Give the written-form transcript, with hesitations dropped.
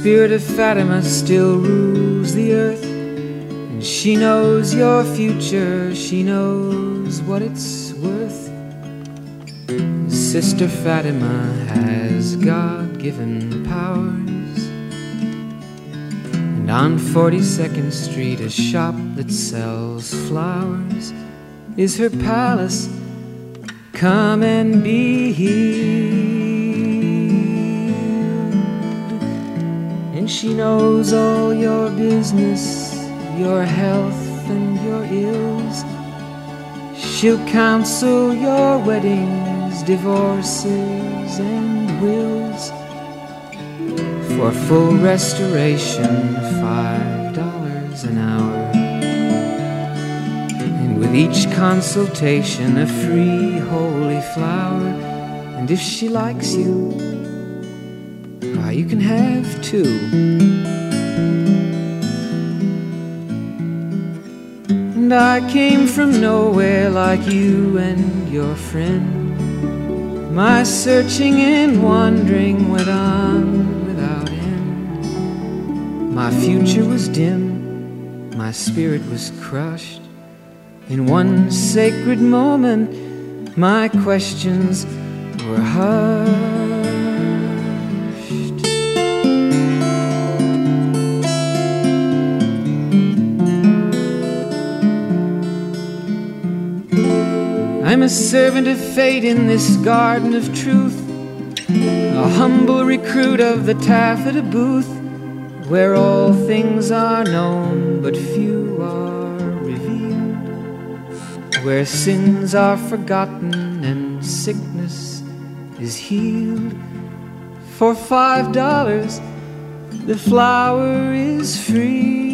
spirit of Fatima still rules the earth, and she knows your future, she knows what it's worth. Sister Fatima has God-given powers, and on 42nd Street, a shop that sells flowers is her palace. Come and be healed. And she knows all your business, your health and your ills. She'll counsel your weddings, divorces and wills. For full restoration, $5 an hour. And with each consultation, a free holy flower. And if she likes you, why, you can have two. And I came from nowhere like you and your friend. My searching and wandering went on without end. My future was dim, my spirit was crushed. In one sacred moment, my questions were hushed. I'm a servant of fate in this garden of truth, a humble recruit of the taffeta booth, where all things are known but few are revealed, where sins are forgotten and sickness is healed. For $5 the flower is free.